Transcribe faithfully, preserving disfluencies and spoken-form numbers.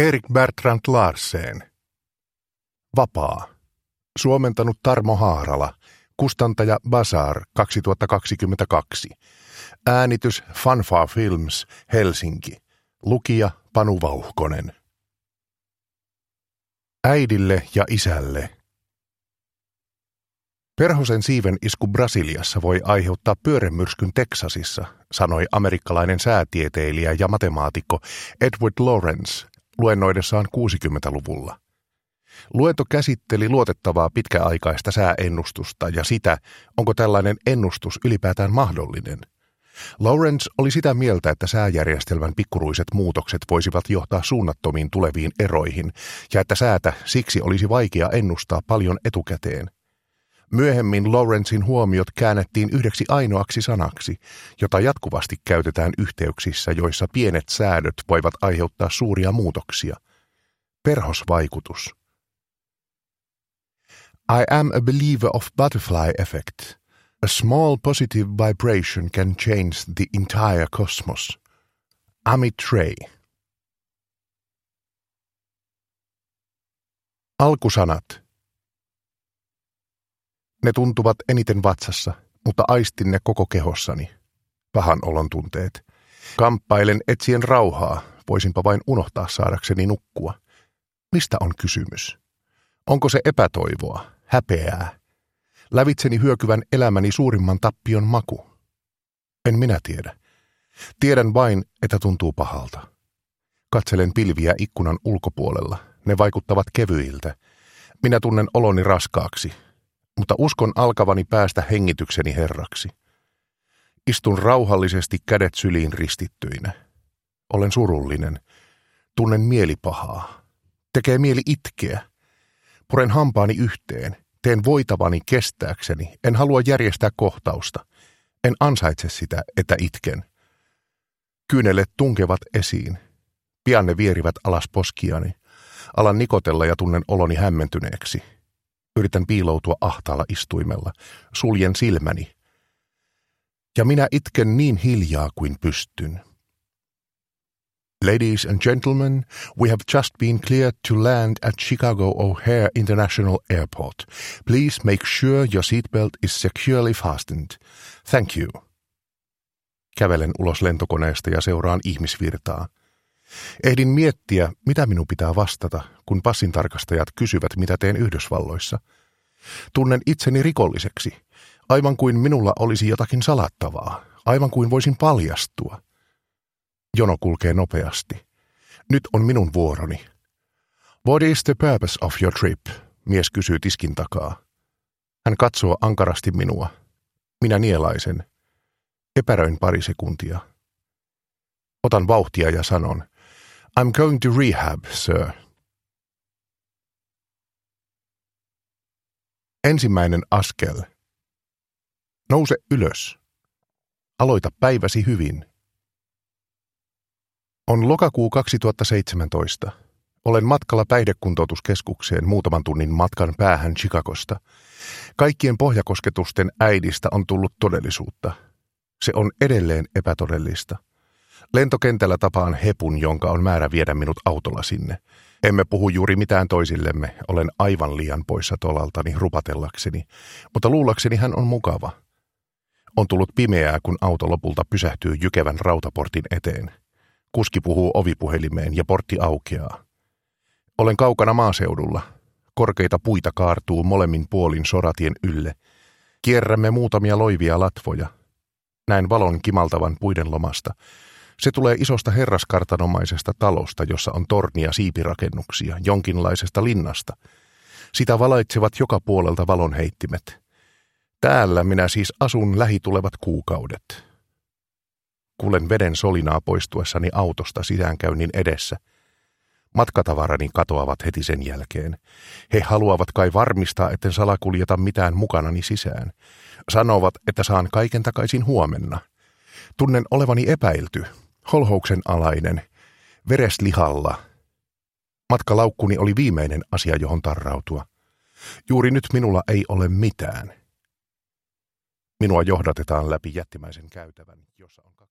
Erik Bertrand Larsen. Vapaa. Suomentanut Tarmo Haarala. Kustantaja Bazaar kaksituhattakaksikymmentäkaksi. Äänitys Fanfare Films, Helsinki. Lukija Panu Vauhkonen. Äidille ja isälle. Perhosen siiven isku Brasiliassa voi aiheuttaa pyörremyrskyn Teksasissa, sanoi amerikkalainen säätieteilijä ja matemaatikko Edward Lorenz luennoidessaan kuusikymmentäluvulla. Luento käsitteli luotettavaa pitkäaikaista sääennustusta ja sitä, onko tällainen ennustus ylipäätään mahdollinen. Lorenz oli sitä mieltä, että sääjärjestelmän pikkuruiset muutokset voisivat johtaa suunnattomiin tuleviin eroihin ja että säätä siksi olisi vaikea ennustaa paljon etukäteen. Myöhemmin Lorenzin huomiot käännettiin yhdeksi ainoaksi sanaksi, jota jatkuvasti käytetään yhteyksissä, joissa pienet säädöt voivat aiheuttaa suuria muutoksia. Perhosvaikutus. I am a believer of butterfly effect. A small positive vibration can change the entire cosmos. Amit Ray. Alkusanat. Ne tuntuvat eniten vatsassa, mutta aistin ne koko kehossani. Pahan olon tunteet. Kamppailen etsien rauhaa, voisinpa vain unohtaa saadakseni nukkua. Mistä on kysymys? Onko se epätoivoa, häpeää? Lävitseni hyökyvän elämäni suurimman tappion maku? En minä tiedä. Tiedän vain, että tuntuu pahalta. Katselen pilviä ikkunan ulkopuolella. Ne vaikuttavat kevyiltä. Minä tunnen oloni raskaaksi, mutta uskon alkavani päästä hengitykseni herraksi. Istun rauhallisesti kädet syliin ristittyinä. Olen surullinen. Tunnen mielipahaa. Tekee mieli itkeä. Puren hampaani yhteen. Teen voitavani kestääkseni. En halua järjestää kohtausta. En ansaitse sitä, että itken. Kyynelet tunkevat esiin. Pian ne vierivät alas poskiani. Alan nikotella ja tunnen oloni hämmentyneeksi. Yritän piiloutua ahtaalla istuimella. Suljen silmäni. Ja minä itken niin hiljaa kuin pystyn. Ladies and gentlemen, we have just been cleared to land at Chicago O'Hare International Airport. Please make sure your seatbelt is securely fastened. Thank you. Kävelen ulos lentokoneesta ja seuraan ihmisvirtaa. Ehdin miettiä, mitä minun pitää vastata, kun passintarkastajat kysyvät, mitä teen Yhdysvalloissa. Tunnen itseni rikolliseksi, aivan kuin minulla olisi jotakin salattavaa, aivan kuin voisin paljastua. Jono kulkee nopeasti. Nyt on minun vuoroni. What is the purpose of your trip? Mies kysyy tiskin takaa. Hän katsoo ankarasti minua. Minä nielaisen. Epäröin pari sekuntia. Otan vauhtia ja sanon, I'm going to rehab, sir. Ensimmäinen askel. Nouse ylös. Aloita päiväsi hyvin. On lokakuu kaksituhattaseitsemäntoista. Olen matkalla päihdekuntoutuskeskukseen muutaman tunnin matkan päähän Chicagosta. Kaikkien pohjakosketusten äidistä on tullut todellisuutta. Se on edelleen epätodellista. Lentokentällä tapaan hepun, jonka on määrä viedä minut autolla sinne. Emme puhu juuri mitään toisillemme, olen aivan liian poissa tolaltani rupatellakseni, mutta luullakseni hän on mukava. On tullut pimeää, kun auto lopulta pysähtyy jykevän rautaportin eteen. Kuski puhuu ovipuhelimeen ja portti aukeaa. Olen kaukana maaseudulla. Korkeita puita kaartuu molemmin puolin soratien ylle. Kierrämme muutamia loivia latvoja. Näen valon kimaltavan puiden lomasta. Se tulee isosta herraskartanomaisesta talosta, jossa on tornia siipirakennuksia, jonkinlaisesta linnasta. Sitä valaitsevat joka puolelta valonheittimet. Täällä minä siis asun lähitulevat kuukaudet. Kuulen veden solinaa poistuessani autosta sisäänkäynnin edessä. Matkatavarani katoavat heti sen jälkeen. He haluavat kai varmistaa, etten salakuljeta mitään mukanani sisään. Sanovat, että saan kaiken takaisin huomenna. Tunnen olevani epäilty, holhouksen alainen, vereslihalla. Matkalaukkuni oli viimeinen asia, johon tarrautua. Juuri nyt minulla ei ole mitään. Minua johdatetaan läpi jättimäisen käytävän, jossa on